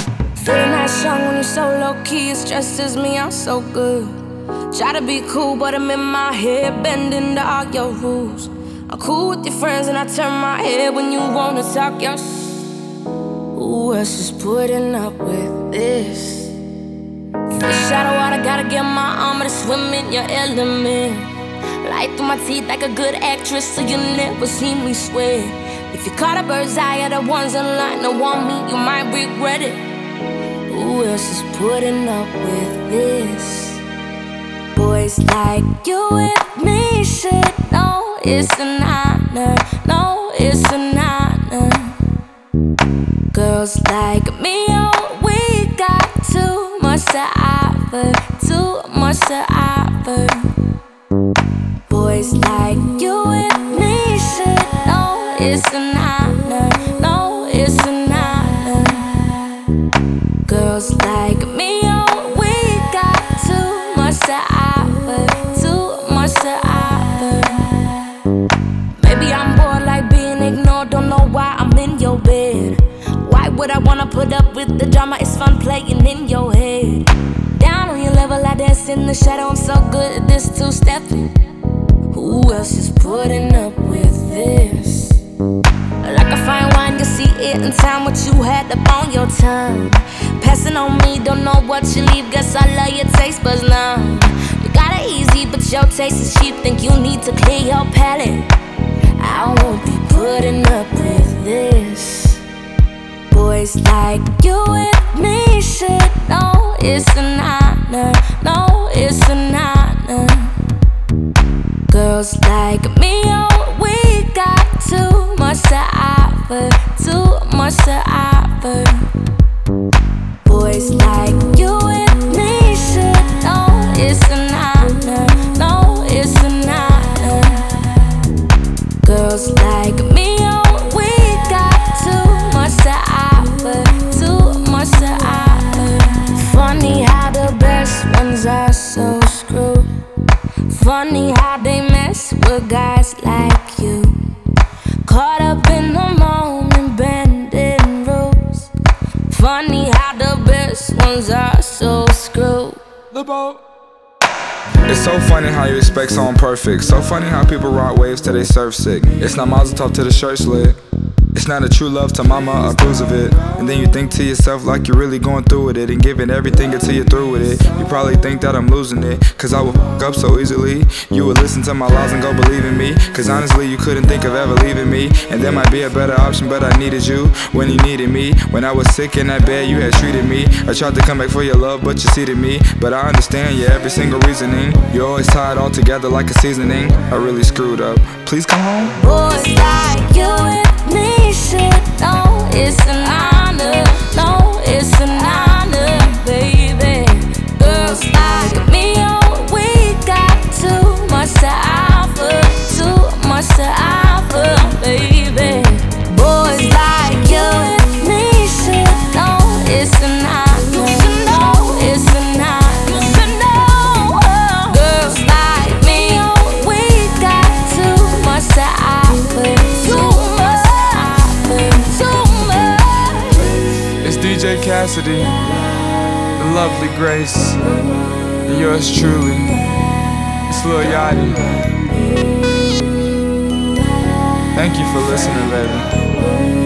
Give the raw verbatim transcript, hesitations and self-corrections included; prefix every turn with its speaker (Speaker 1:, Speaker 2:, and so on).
Speaker 1: Feeling that strong when you're so low-key. It stresses me out so good. Try to be cool, but I'm in my head, bending to all your rules. I'm cool with your friends and I turn my head when you wanna talk your shit. Who else is putting up with this? Fish out of water, gotta get my armor to swim in your element. Light through my teeth like a good actress, so you never see me sweat. If you caught a bird's eye of the ones in line that want me, you might regret it. Who else is putting up with this? Boys like you and me should know it's an honor. No, it's an honor. Girls like me, oh, we got too much to offer, too much to offer. Boys like you and me should know it's an honor. No, it's an honor. Girls like me, oh, we got too much to offer, too much to offer. Maybe I'm bored like being ignored, don't know why I'm in your bed. Why would I wanna put up with the drama? It's fun playing in your head. Down on your level, I dance in the shadow. I'm so good at this two-stepping. Who else is putting up with this? Like a fine wine, you see it in time. What you had up on your tongue, passing on me, don't know what you leave. Guess I love your taste buds now. You got it easy, but your taste is cheap. Think you need to clear your palate. I won't be putting up with this. Boys like you and me should know it's an honor. No, it's an honor. Girls like me, oh, we got too much to offer, too much to offer. Boys like you and me should know it's an honor. No, it's an honor. Girls like me, oh, we got too much to offer, too much to offer. Funny how the best ones are so screwed. Funny how they mess with guys like you. Caught up in the moment, bending rules. Funny how the best ones are so screwed.
Speaker 2: The boat. It's so funny how you expect someone perfect. So funny how people rock waves till they surf sick. It's not Mazel Tov till the shirt slit. It's not a true love till mama approves of it. And then you think to yourself like you're really going through with it and giving everything until you're through with it. You probably think that I'm losing it, cause I would fuck up so easily. You would listen to my lies and go believe in me, cause honestly you couldn't think of ever leaving me. And there might be a better option, but I needed you when you needed me. When I was sick in that bed you had treated me. I tried to come back for your love but you seated me. But I understand your every single reasoning. You're always tied all together like a seasoning. I really screwed up, please come home.
Speaker 1: Boys like you and me should know it's an honor. No, it's an honor, baby. Girls like me, oh, we got too much to offer, too much to offer, baby. Boys like you and me should know it's an honor. No, it's an honor. Girls like me, oh, we got too much to offer, too much to offer, too much.
Speaker 2: It's D J Cassidy, the lovely Grace, and yours truly, it's Lil Yachty. Thank you for listening, baby.